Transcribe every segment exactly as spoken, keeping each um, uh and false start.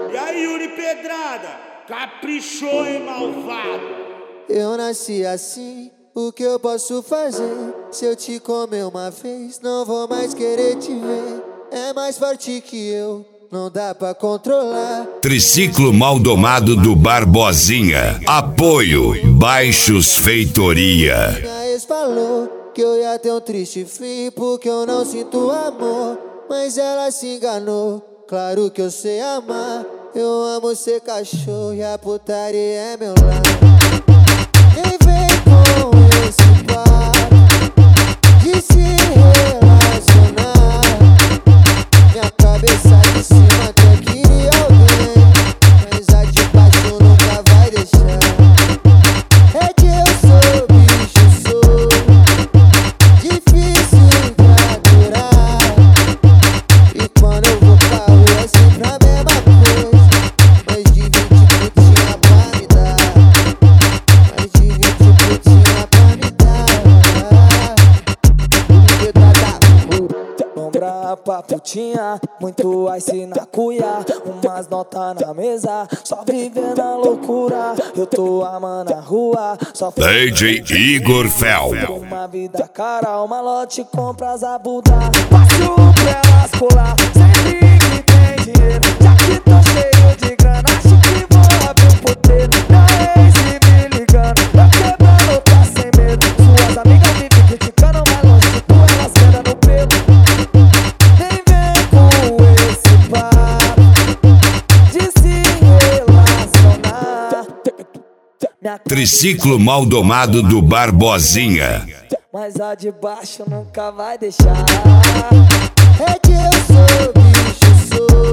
E aí, Yuri Pedrada, caprichou, hein, malvado? Eu nasci assim, o que eu posso fazer? Se eu te comer uma vez, não vou mais querer te ver. É mais forte que eu, não dá pra controlar. Triciclo Maldomado do Barbosinha. Apoio Baixos Feitoria. Minha ex falou que eu ia ter um triste fim, porque eu não sinto amor, mas ela se enganou. Claro que eu sei amar, eu amo ser cachorro e a putaria é meu lar. Nem vem com esse papo de se relacionar. Minha cabeça de cima até queria alguém, mas a de baixo nunca vai deixar. É que eu sou bicho, sou difícil pra durar. E quando eu vou pra rua é sempre a mesma coisa, mas de vinte putinha pra me dar. Mas de vinte putinha pra me dar. Lombra pra putinha, muito ice na cuia, umas notas na mesa, só vivendo a loucura. Eu tô amando a rua, só D J Igor Fel. uma vida cara, uma lote compra as abuda. Fácil pra elas colar, sempre que tem dinheiro. Já que tô cheio de grana, acho que vou abrir um poder. Da ex me ligando, eu quebrando tá sem medo. Suas amigas vivem criticando, mas longe de tu elas quedam no pelo. Nem vem com esse papo de se relacionar. Minha Triciclo Maldomado do Barbosinha. mas a de baixo nunca vai deixar. É que eu sou bicho, sou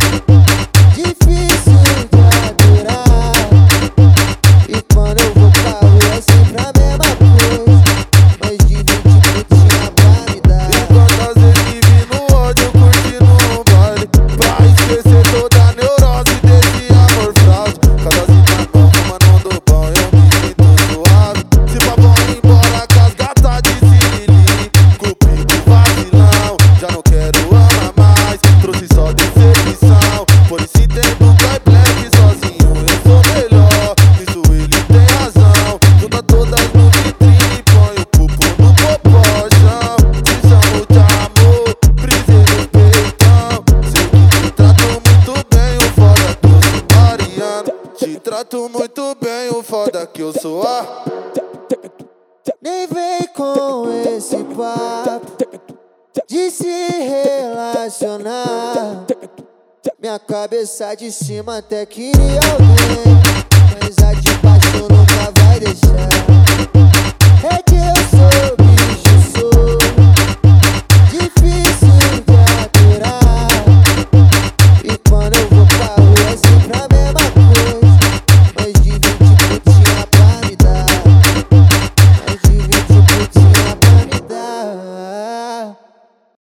difícil pra durar. E quando eu vou pra rua é sempre a mesma coisa, mas de vinte putinha pra me dar. E quantas vezes vi no ódio curtindo um baile, pra esquecer toda a neurose desse amor frágil. Cada cita nova, fumando do bom, eu me sinto suave. Se pra bom ir embora com as gatas de Sirili, cupido vacilão, já não quero amar mais, trouxe só decepção. Por isso entendo que é black, sozinho eu sou melhor, nisso ele tem razão. Junta todas no vitrine, põe o pupo no popojão. Te chamo de amor, brisei no peitão. Sei que te trato muito bem, o foda que eu sou Mariana. Te trato muito bem, o foda que eu sou a... Nem vem com esse papo de se relacionar. Minha cabeça de cima até queria alguém, mas a de baixo nunca vai deixar.